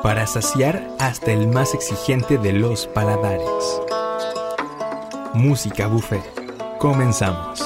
para saciar hasta el más exigente de los paladares. Música Buffet. Comenzamos.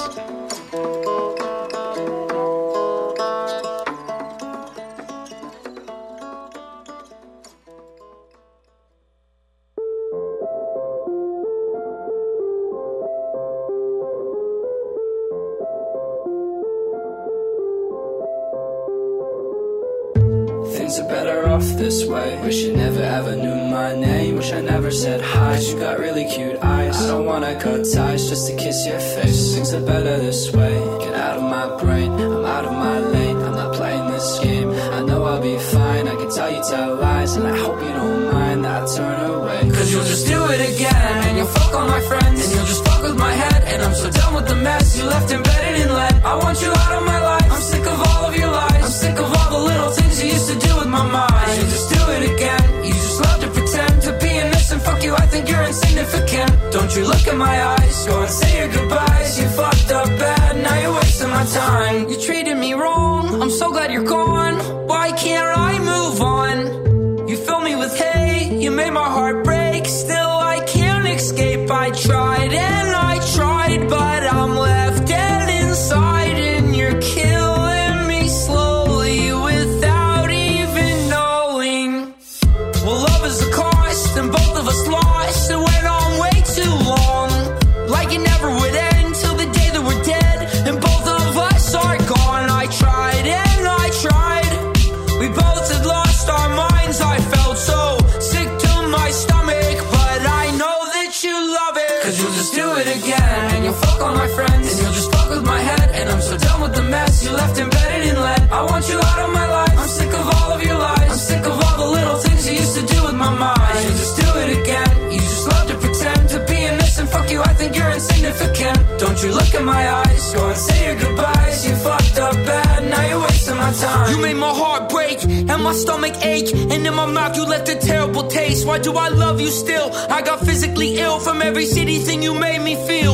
This way. Wish you never ever knew my name. Wish I never said hi. You got really cute eyes. I don't wanna cut ties just to kiss your face. Things are better this way. Get out of my brain, I'm out of my lane. I'm not playing this game. I know I'll be fine. I can tell you tell lies, and I hope you don't mind that I turn away. Cause you'll just do it again, and you'll fuck all my friends, and you'll just fuck with my head. And I'm so done with the mess you left embedded in lead. I want you out of my life. I'm sick of all of your lies. I'm sick of all the little things you used to do with my mind. You just do it again. You just love to pretend to be innocent. Fuck you, I think you're insignificant. Don't you look in my eyes. Go and say your goodbyes. You fucked up bad, now you're wasting my time. You treated me wrong, I'm so glad you're gone. Why can't I move on? You fill me with hate, you made my heart break. Still I can't escape. I tried and I tried, but I'm left dead inside. And you're killing me slowly without even knowing. Well, love is the cost, and both of us lost. It went on way too long, like it never would end till the day that we're dead, and both of us are gone. I tried and I tried. We both had lost our minds. I felt so sick to my stomach, but I know that you love it. Cause you'll just do it again, and you'll fuck all my friends, and you'll just fuck with my head. And I'm so done with the mess you left embedded in lead. I want you out of my life. I'm sick of all of your lies. I'm sick of all the little things you used to do with my mind. You'll just do it again. You just love to pretend to be innocent. Fuck you, I think you're insignificant. Don't you look in my eyes. Go and say your goodbyes. You fucked up bad, now you're wasting my time. You made my heart break and my stomach ache, and in my mouth you left a terrible taste. Why do I love you still? I got physically ill from every shitty thing you made me feel.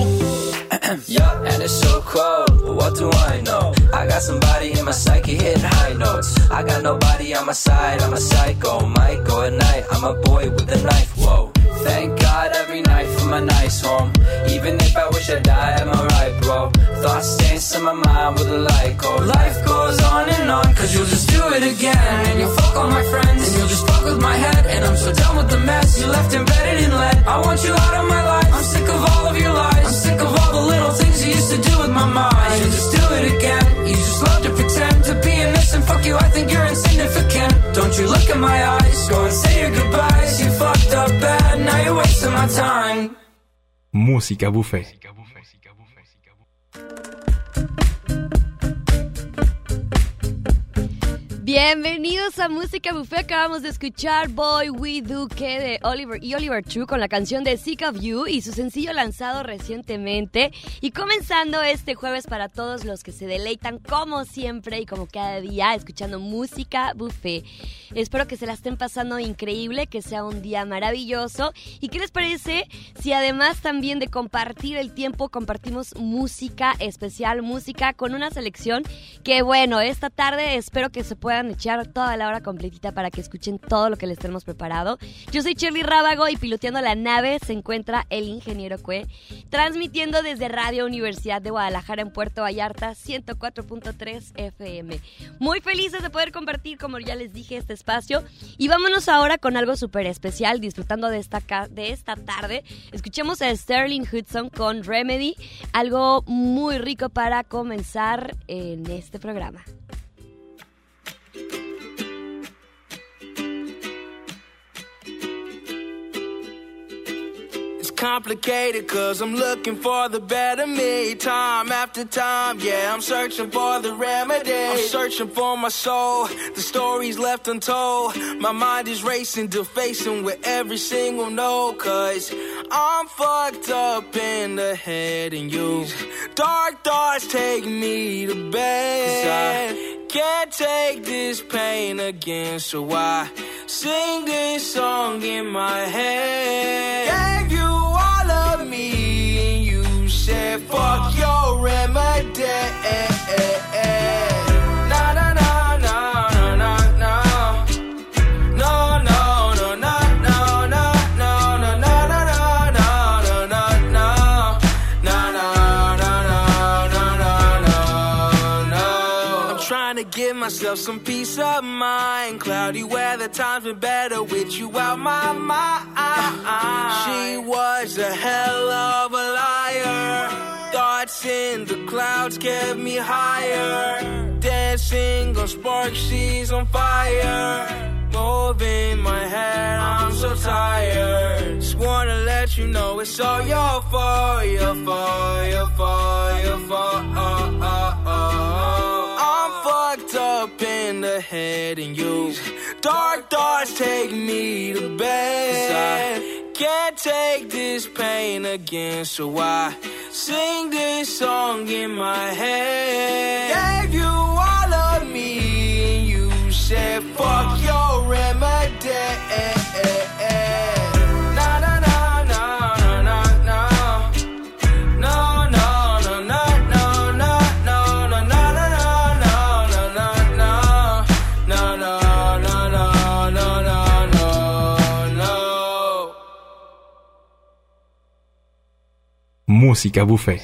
Yeah, and it's so cold, but what do I know? I got somebody in my psyche hitting high notes. I got nobody on my side, I'm a psycho. Might go at night, I'm a boy with a knife, whoa. Thank God every night for my nice home. Even if I wish I died, I'm alright, bro. Thoughts dance in my mind with a light go. Life goes on and on, cause you'll just do it again. And you'll fuck all my friends, and you'll just fuck with my head. And I'm so done with the mess you left embedded in lead. I want you out of my life. I'm sick of all of your lies. I'm sick of all the little things you used to do with my mind. You'll just do it again. You just love to pretend to be innocent. Fuck you, I think you're insignificant. Don't you look in my eyes. Go and say your goodbyes. You fucked up bad, now you're wasting my time. Música Buffet. Bienvenidos a Música Buffet. Acabamos de escuchar Boy We Do Que de Oliver True con la canción de Sick of You y su sencillo lanzado recientemente. Y comenzando este jueves para todos los que se deleitan como siempre y como cada día escuchando Música Buffet. Espero que se la estén pasando increíble, que sea un día maravilloso. ¿Y qué les parece si además también de compartir el tiempo compartimos música especial, música con una selección que bueno, esta tarde espero que se puedan echar toda la hora completita para que escuchen todo lo que les tenemos preparado. Yo soy Shirley Rábago y piloteando la nave se encuentra el ingeniero Cue, transmitiendo desde Radio Universidad de Guadalajara en Puerto Vallarta 104.3 FM. Muy felices de poder compartir, como ya les dije, este espacio. Y vámonos ahora con algo súper especial, disfrutando de esta tarde. Escuchemos a Sterling Hudson con Remedy, algo muy rico para comenzar en este programa. Complicated cause I'm looking for the better me. Time after time, yeah, I'm searching for the remedy. I'm searching for my soul, the stories left untold. My mind is racing, defacing with every single note. Cause I'm fucked up in the head and you dark thoughts take me to bed. 'Cause I can't take this pain again, so I sing this song in my head. Gave you all of me and you said fuck your remedy. Na na na na na na na. No no give myself some peace of mind. Cloudy weather, times been better with you out my mind. She was a hell of a liar. Thoughts in the clouds kept me higher. Dancing on sparks, she's on fire. Moving my head, I'm so tired. Just wanna let you know it's all your fault, your fault, your fault, your fault. I'm fucked up in the head and you dark thoughts take me to bed. Can't take this pain again, so I sing this song in my head. Gave you all of me and you said fuck your remedy. Na na na na na na. No no no no no no no no no no no no no no no no no no. Música Buffet.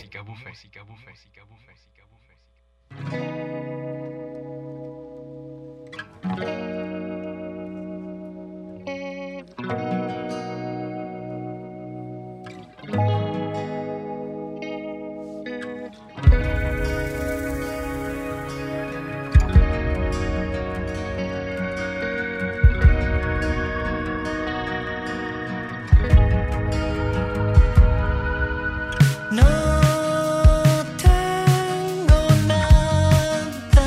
No tengo nada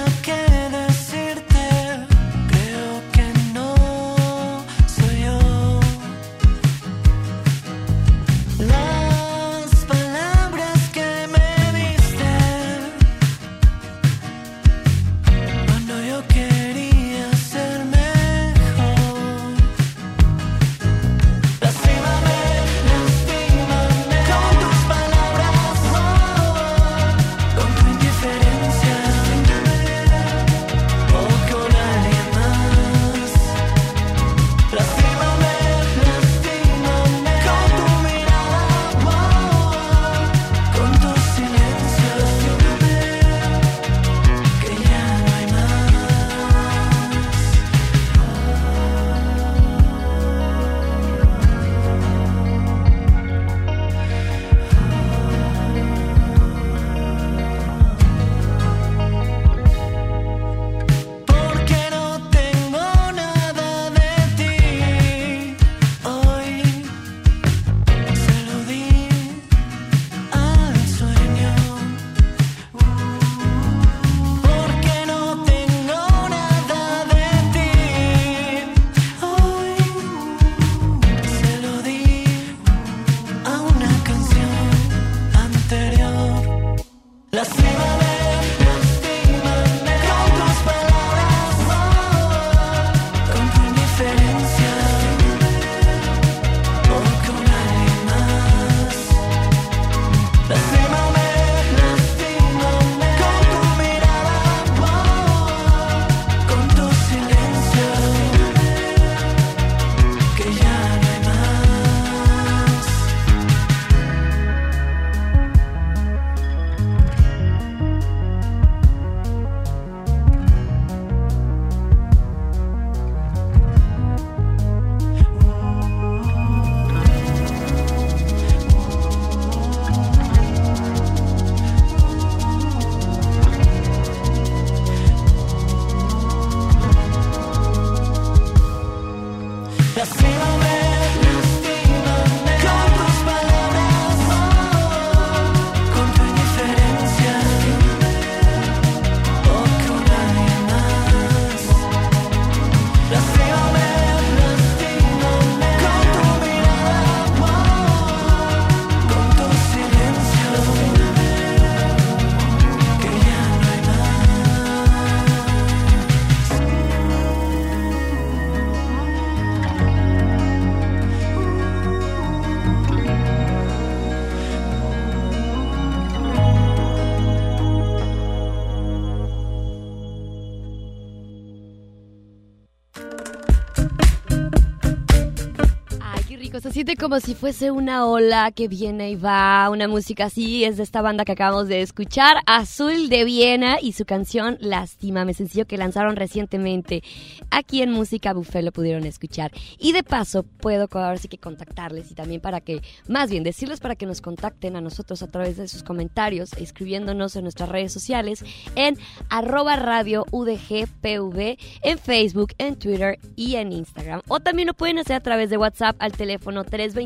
rico, se siente como si fuese una ola que viene y va, una música así, es de esta banda que acabamos de escuchar, Azul de Viena, y su canción Lástima, sencillo que lanzaron recientemente. Aquí en Música Buffet lo pudieron escuchar. Y de paso, puedo ahora sí que contactarles y también para que, más bien decirles para que nos contacten a nosotros a través de sus comentarios, escribiéndonos en nuestras redes sociales, en @radioudgpv, en Facebook, en Twitter y en Instagram. O también lo pueden hacer a través de WhatsApp al teléfono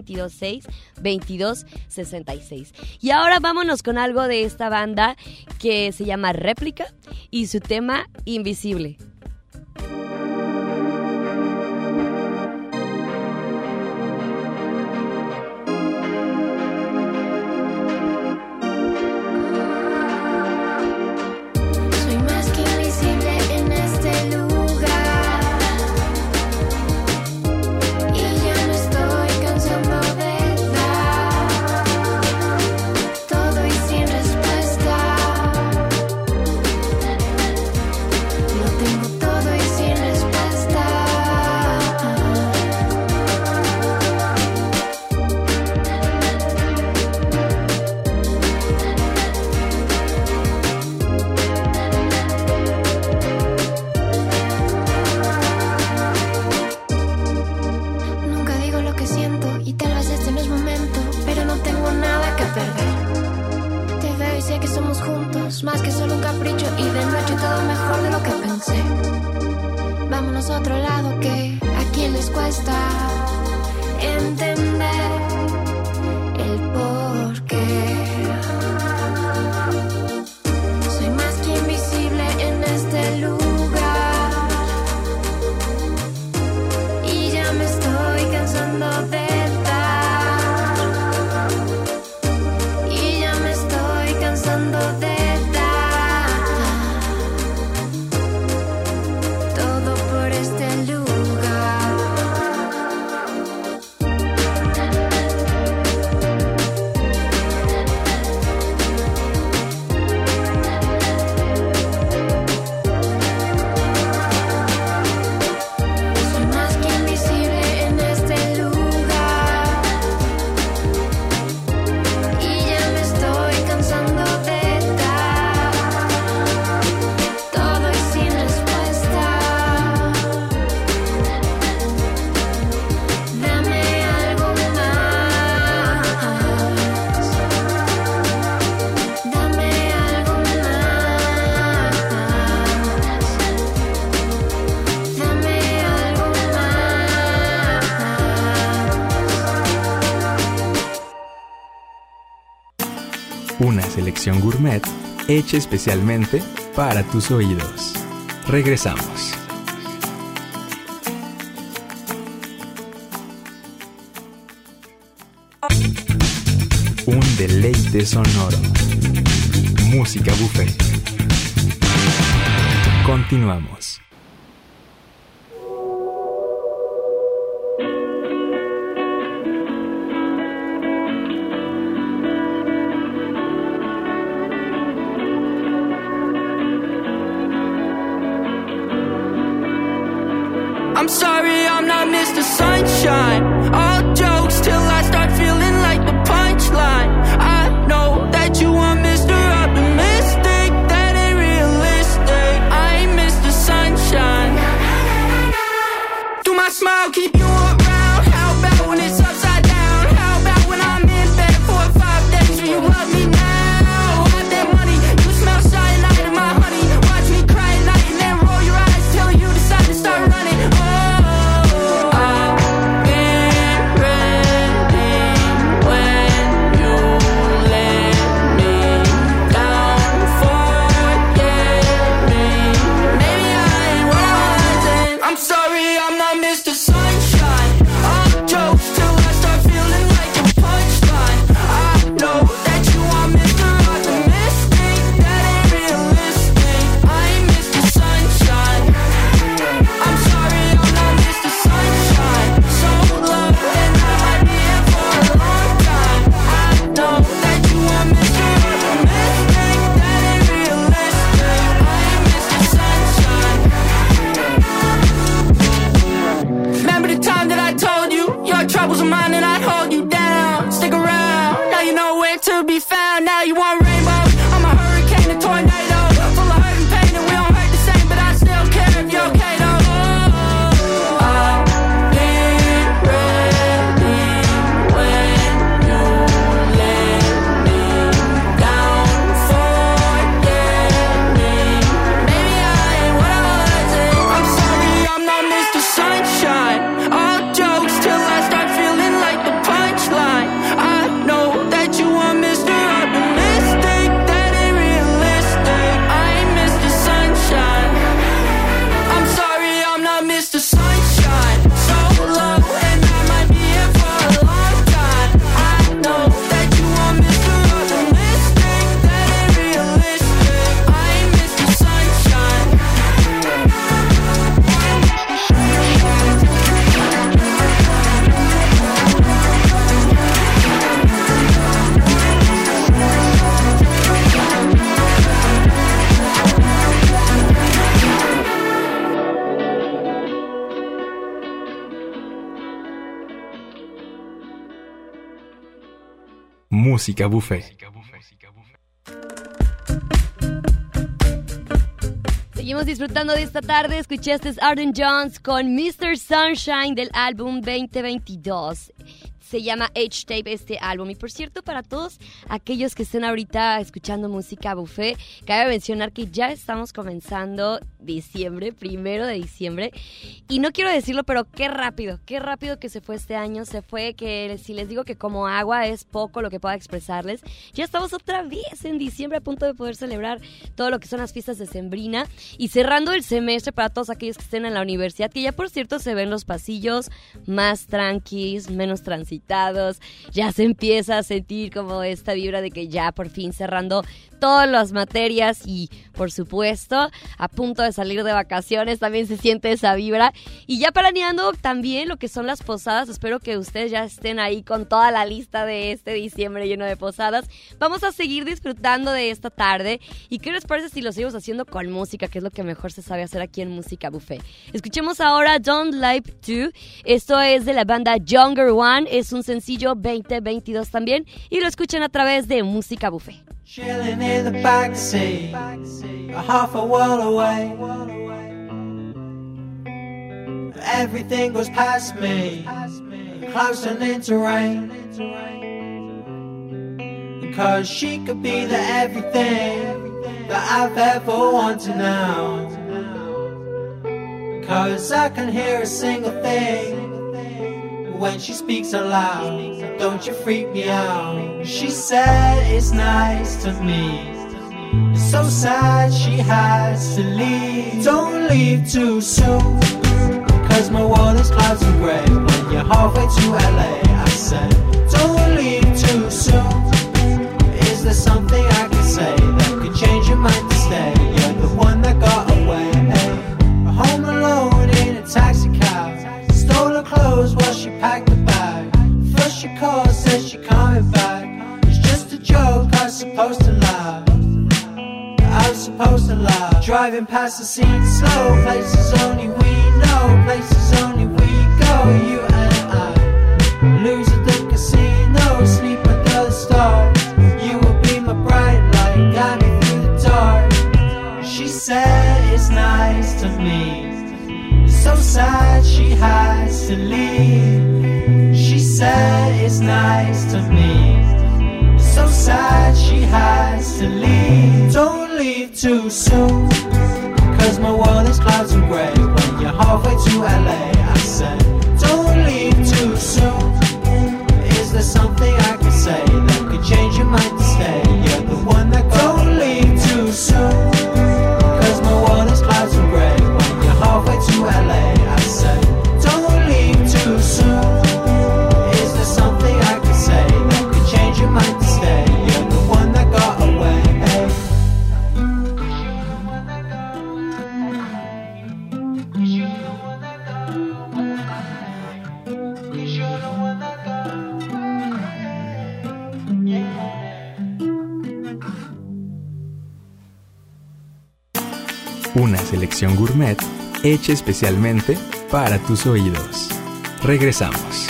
322-6-22-66. Y ahora vámonos con algo de esta banda que se llama Réplica y su tema Invisible. Más que solo un capricho y de noche todo mejor de lo que pensé. Vámonos a otro lado que a quien les cuesta entender el porqué. Soy más que invisible en este lugar y ya me estoy cansando de dar. Y ya me estoy cansando de Una selección gourmet hecha especialmente para tus oídos. Regresamos. Un deleite sonoro. Música Buffet. Continuamos. I'm sorry, I'm not Mr. Sunshine. All jokes till I start feeling like the punchline. I know that you want Mr. Optimistic. That ain't realistic. I ain't Mr. Sunshine. Do my smile keep you around? How about when it's upside down? How about when I'm in bed 4 or 5 days? Will you love me now? Have that money, you smell cyanide in my honey. Watch me cry at night and then roll your eyes till you decide to start running. Troubles of mine and Música Buffet. Seguimos disfrutando de esta tarde. Escuchaste Arden Jones con Mr. Sunshine del álbum 2022. Se llama H-Tape este álbum. Y por cierto, para todos aquellos que estén ahorita escuchando Música Buffet, cabe mencionar que ya estamos comenzando diciembre, 1 de diciembre. Y no quiero decirlo, pero qué rápido que se fue este año. Se fue que si les digo que como agua es poco lo que pueda expresarles. Ya estamos otra vez en diciembre a punto de poder celebrar todo lo que son las fiestas decembrina. Y cerrando el semestre para todos aquellos que estén en la universidad, que ya por cierto se ven los pasillos más tranquis, menos transitados. Ya se empieza a sentir como esta vibra de que ya por fin cerrando todas las materias y por supuesto a punto de salir de vacaciones también se siente esa vibra y ya planeando también lo que son las posadas. Espero que ustedes ya estén ahí con toda la lista de este diciembre lleno de posadas. Vamos a seguir disfrutando de esta tarde y ¿qué les parece si lo seguimos haciendo con música, que es lo que mejor se sabe hacer aquí en Música Buffet? Escuchemos ahora Don't Like To. Esto es de la banda Younger One, es un sencillo 2022 también y lo escuchan a través de Música Buffet. Chilling in the backseat, a half a world away. Everything goes past me, clouds turn into rain. Because she could be the everything that I've ever wanted now. Cause I can hear a single thing when she speaks aloud. Don't you freak me out. She said it's nice to me. It's so sad she has to leave. Don't leave too soon, cause my world is clouds and grey. When you're halfway to LA, I said don't leave too soon. Is there something I can say that could change your mind to stay? You're the one that got away. Home alone in a taxi cab, stole her clothes while she packed the bag. First she calls, says she coming back. It's just a joke, I was supposed to laugh. I was supposed to laugh. Driving past the scene slow, places only we know, places only we go. You and I lose at the casino, sleep under the stars. You will be my bright light, guide me through the dark. She said it's nice to me. It's so sad she has to leave. She said it's nice to me. It's so sad she has to leave. Don't leave too soon, cause my world is clouds and grey. When you're halfway to LA, I said don't leave too soon. Is there something I can say that could change your mind to stay? You're the one that don't leave too soon, cause my world is clouds and grey. When you're halfway to LA, I said don't leave too soon. Is there something I can say that could change your mind to stay? You're the one that got away. Una selección gourmet hecha especialmente para tus oídos. Regresamos.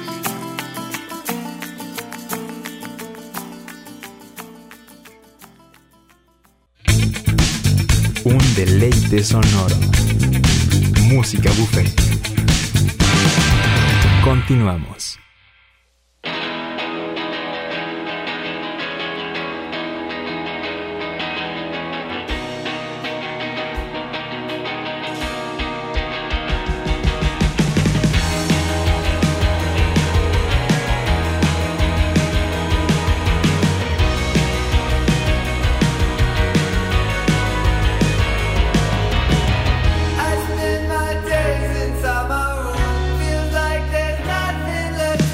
Un deleite sonoro. Música Buffet. Continuamos. I spend my days inside my room. Feels like there's nothing left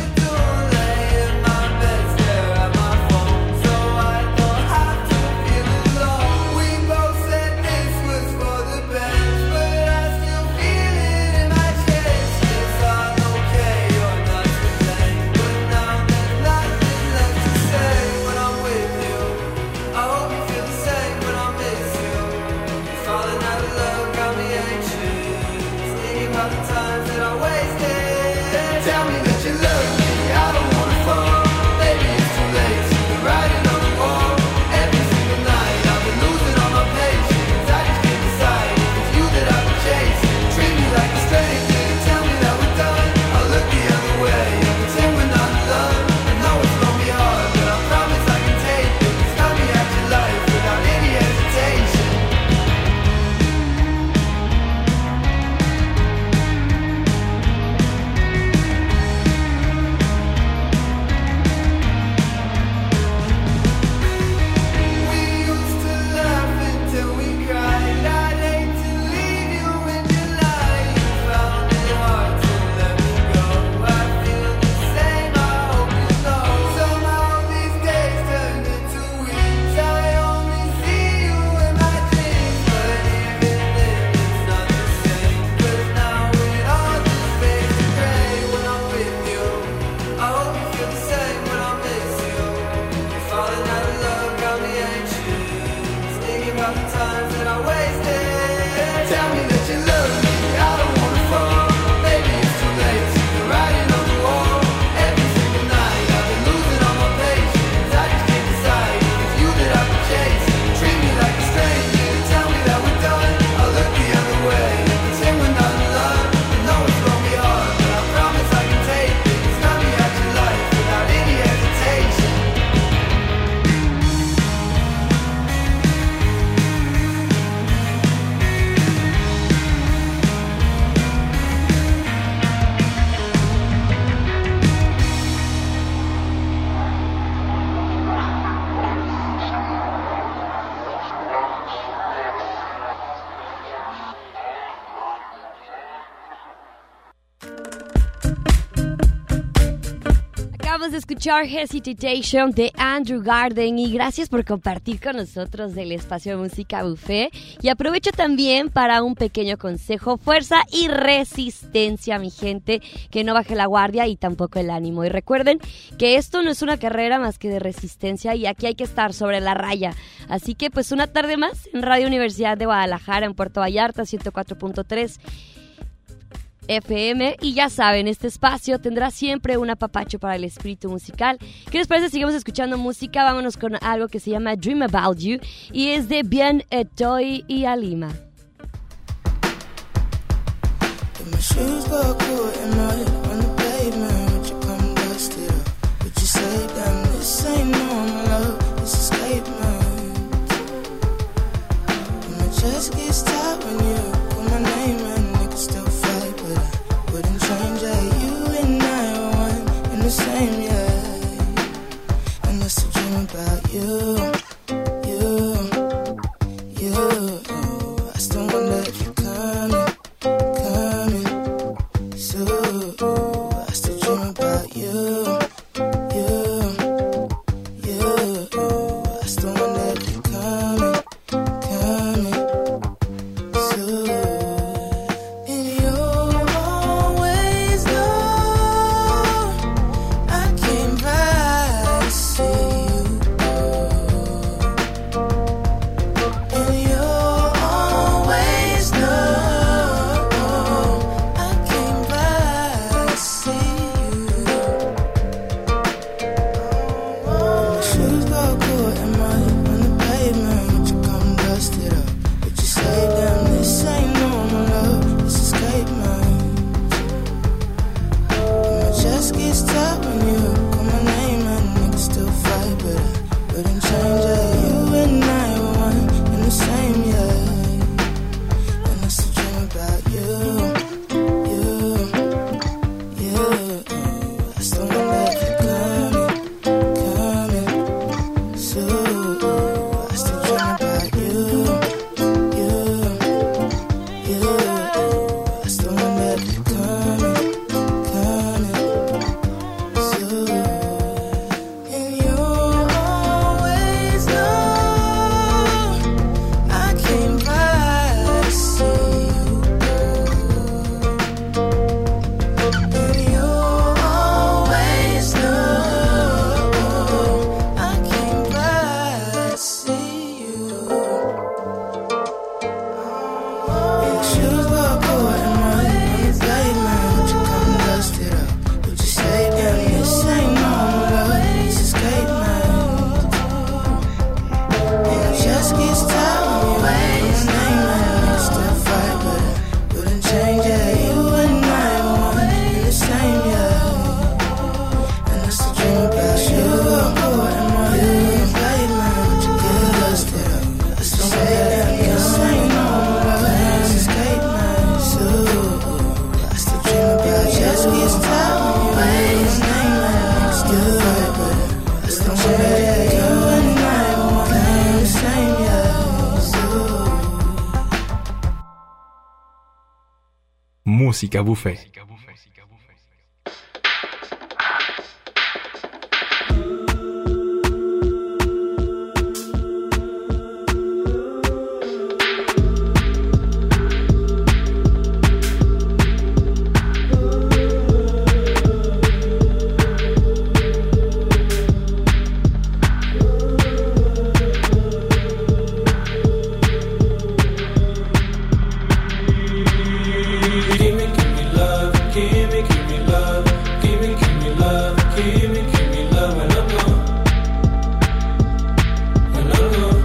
Acabamos de escuchar Hesitation de Andrew Garden y gracias por compartir con nosotros del espacio de Música Buffet. Y aprovecho también para un pequeño consejo: fuerza y resistencia, mi gente, que no baje la guardia y tampoco el ánimo. Y recuerden que esto no es una carrera más que de resistencia y aquí hay que estar sobre la raya. Así que pues una tarde más en Radio Universidad de Guadalajara, en Puerto Vallarta, 104.3 FM, y ya saben, este espacio tendrá siempre un apapacho para el espíritu musical. ¿Qué les parece? Sigamos escuchando música. Vámonos con algo que se llama Dream About You y es de Bien Etoy y Alima. Same, yeah, and that's a dream about you. I still wonder if you're coming, so I still dream about you. I still wonder if you're coming, so. And you always know I came by to see you, and you always know I came by to see you. My shoes got caught in mud on the pavement. Would you come dust it up? Would you say, damn, this ain't normal love, this escape mode? My chest gets tight when you call my name and niggas still fight, but I wouldn't change it. You and I were one and the same, yeah. And that's the dream about you. I still wonder if you're coming, so I still dream about you. I still wonder if you're coming, so. And you always know I came by to see you. And you always know I came by to see you. Your shoes got caught in mud on the pavement. Would you come dust it up? Would you say, damn, this ain't normal love, this escape mode? And your chest gets tight when you call my name and niggas still fight, but I wouldn't change it. You and I were one and the same, yeah. And that's the dream about you. Got caught in mud on the pavement. Would you come dust it up? I still say, damn, this ain't normal love, this escape mode. So I still dream about you. Chest gets tight when you call my name and niggas still fight, but I still say, you and I were one and the same, yeah. So. Música Buffet. Give me love, give me love, give me love, give me love when I'm gone, when I'm gone.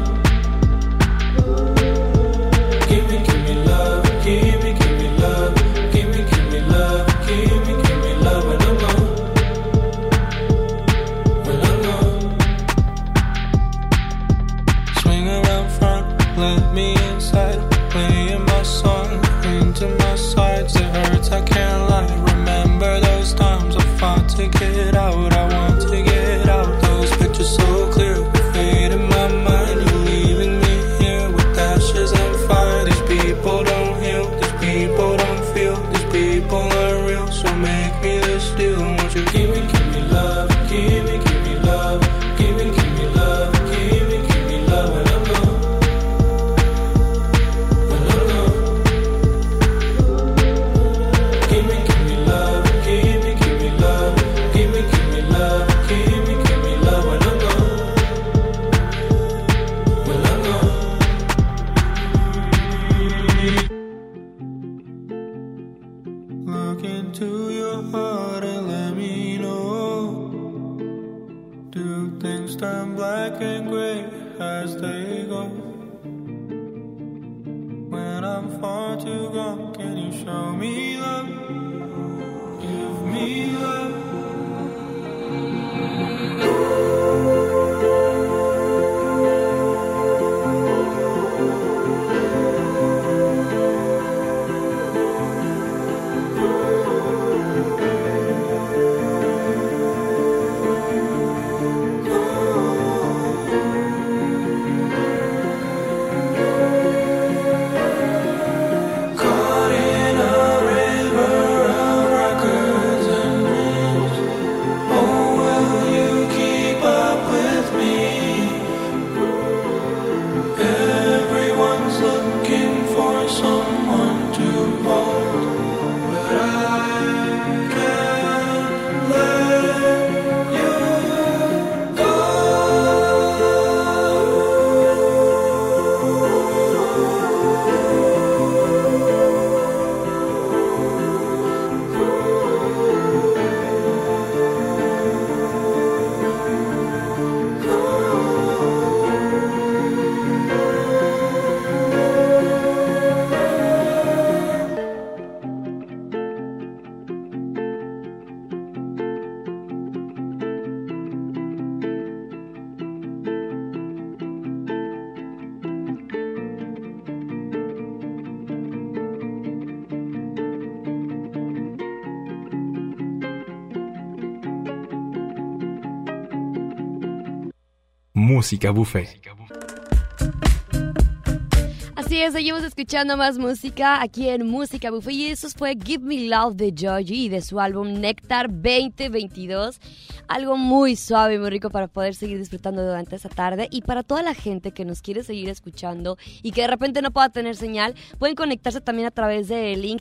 Give me love, give me love, give me love, give me love when I'm gone, when I'm gone. Swing around front, let me inside, playing my song into my sides. It hurts, I can't lie. Remember those times I fought to get out. I want to get out. Those pictures so clear, fade in my mind. You're leaving me here with ashes and fire. These people don't heal, these people don't feel, these people are real. So make me this deal. Won't you give me love, give look into your heart and let me know. Do things turn black and gray as they go? When I'm far too gone, can you show me love? Give me love. Música Buffet. Así es, seguimos escuchando más música aquí en Música Buffet y eso fue Give Me Love de Joji y de su álbum Néctar 2022. Algo muy suave y muy rico para poder seguir disfrutando durante esta tarde. Y para toda la gente que nos quiere seguir escuchando y que de repente no pueda tener señal, pueden conectarse también a través del link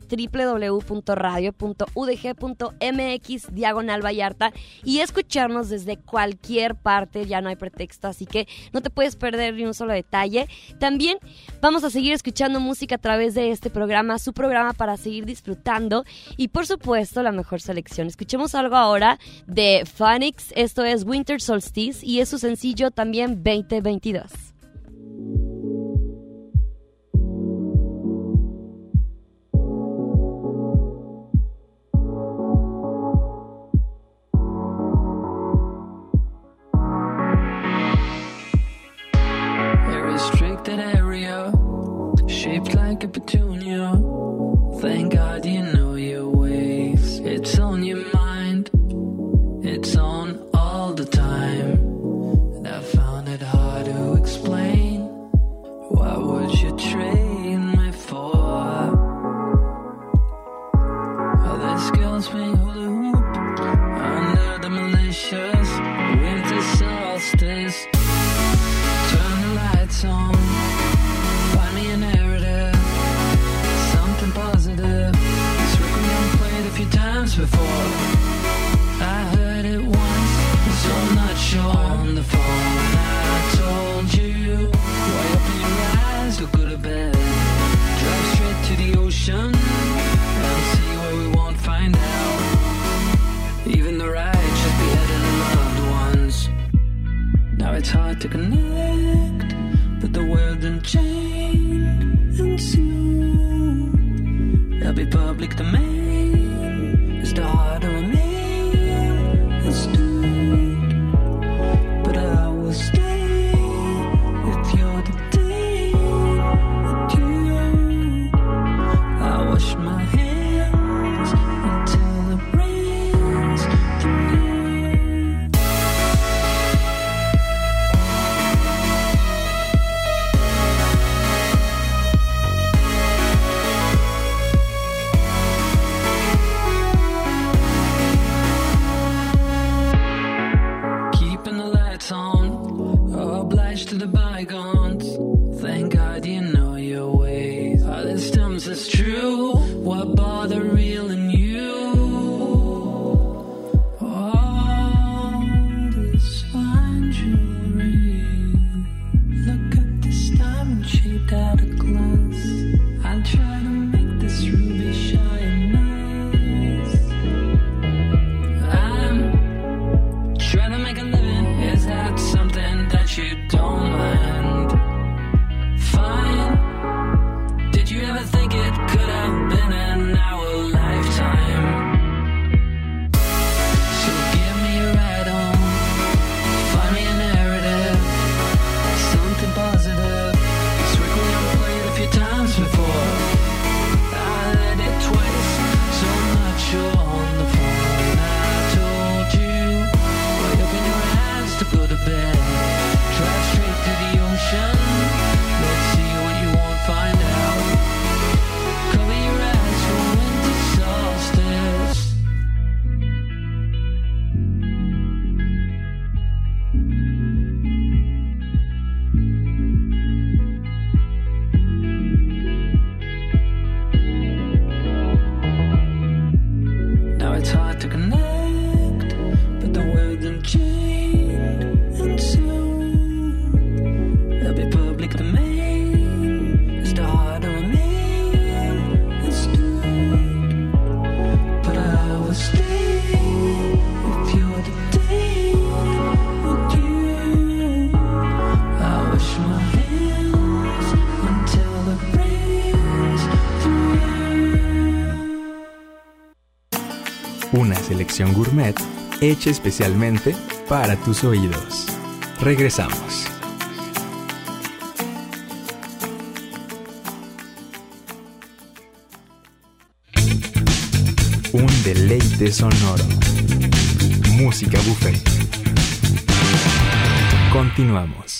www.radio.udg.mx/Vallarta y escucharnos desde cualquier parte. Ya no hay pretexto, así que no te puedes perder ni un solo detalle. También vamos a seguir escuchando música a través de este programa, su programa para seguir disfrutando y por supuesto la mejor selección. Escuchemos algo ahora de Phoenix, esto es Winter Solstice y es su sencillo también 2022. Shaped like a petunia. Thank God you know your ways. It's on your mind. It's on all the time. And I found it hard to explain. Why would you trade me for? All these girls playing hula hoop under the malicious winter solstice. Turn the lights on. Find me a narrative, something positive. This record I've played a few times before. I heard it once, so I'm not sure on the phone. I told you, why open your eyes, look good or bad. Drive straight to the ocean, and see where we won't find out. Even the righteous beheaded the loved ones. Now it's hard to connect, but the world didn't change, and soon there'll be public domain. Is the heart to remain astute? But I will stay if you're the day with you. I wash my hands until it rains through. To the bygones, thank God you know your ways. All this stems is true. What bother real in you? All this fine jewelry. Look at this diamond shaped out of glass. I try to make this ruby shine nice. it's hard to connect, but the world done changed, and soon there'll be public domain. It's the hard to remain and stood, but I will stay if you're detained with you. I wash my hands until it rains through. Una selección gourmet hecha especialmente para tus oídos. Regresamos. Un deleite sonoro. Música buffet. Continuamos.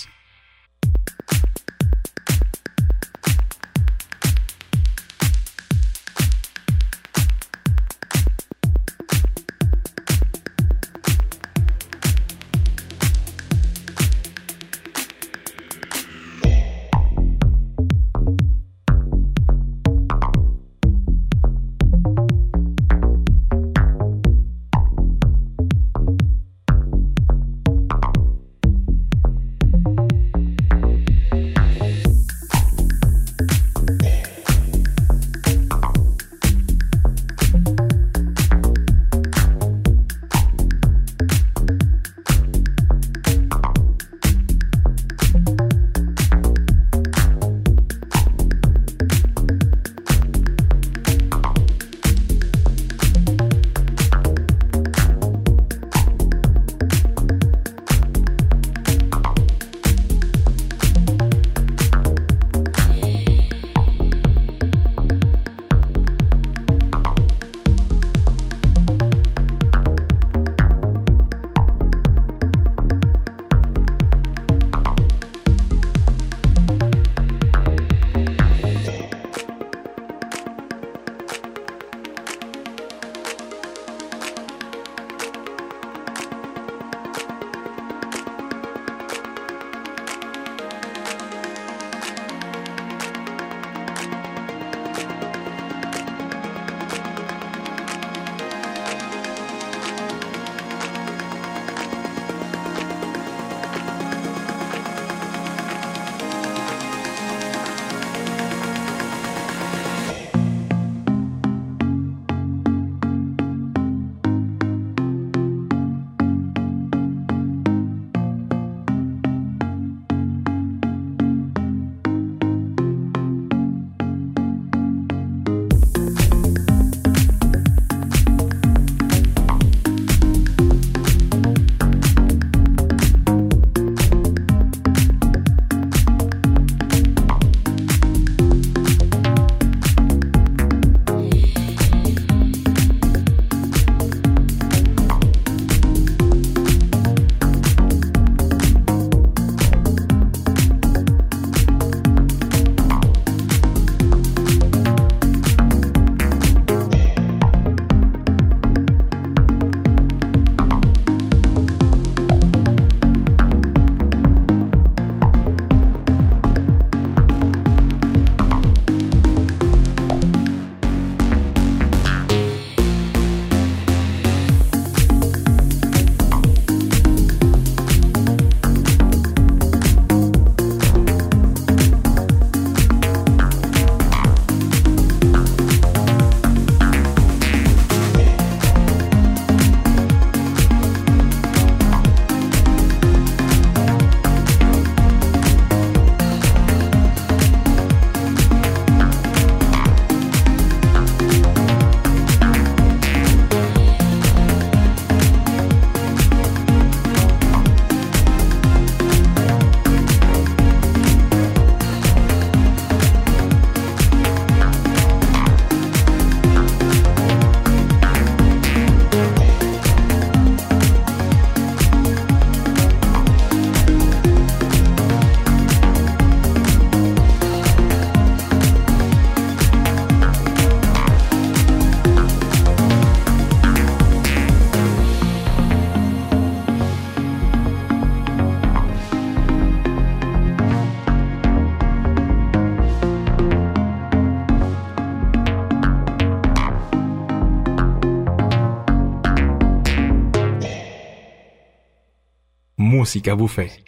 Música Buffet.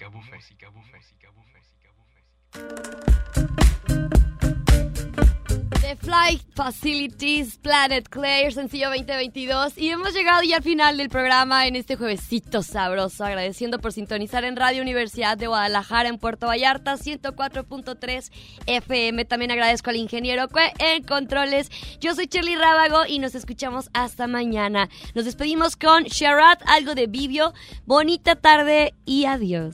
The Flight Facilities, Planet Claire, sencillo 2022. Y hemos llegado ya al final del programa en este juevesito sabroso, agradeciendo por sintonizar en Radio Universidad de Guadalajara en Puerto Vallarta, 104.3 FM. También agradezco al ingeniero Cue en controles. Yo soy Shirley Rábago y nos escuchamos hasta mañana. Nos despedimos con Sharat, algo de Vivio. Bonita tarde y adiós.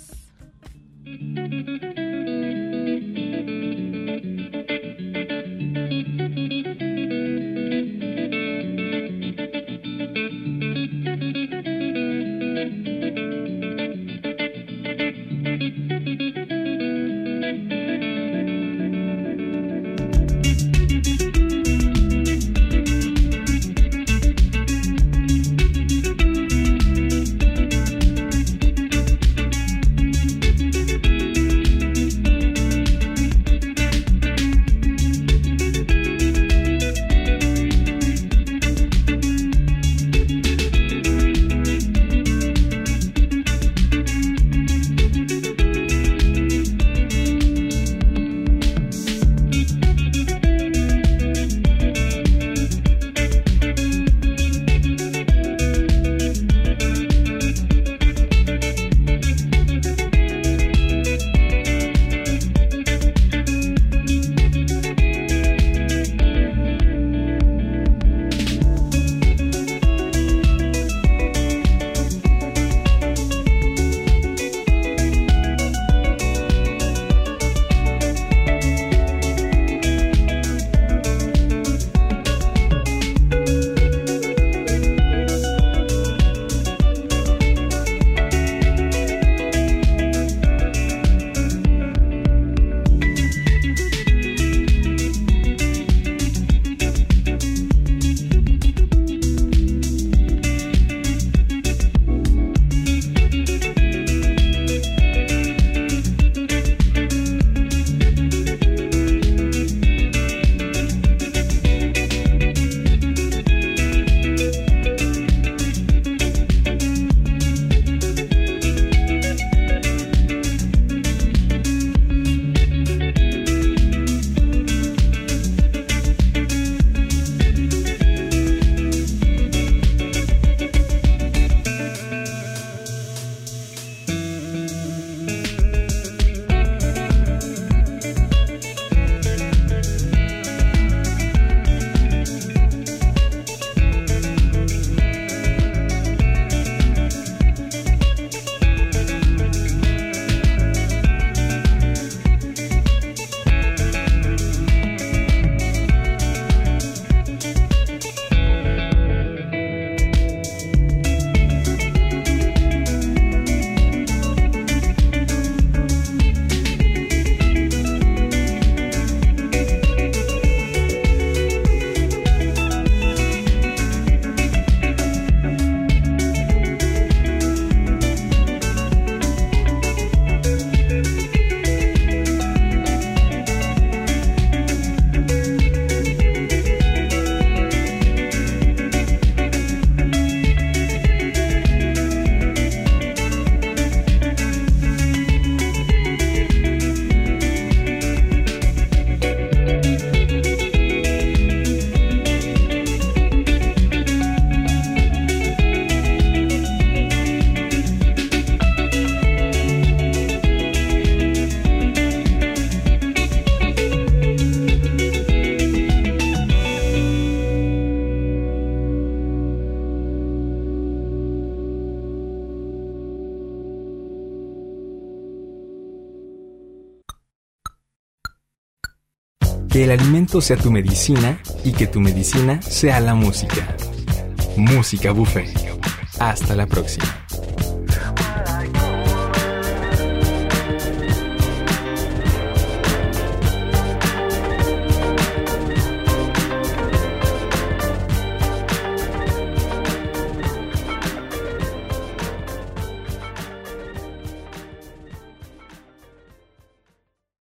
Que el alimento sea tu medicina y que tu medicina sea la música. Música Buffet. Hasta la próxima.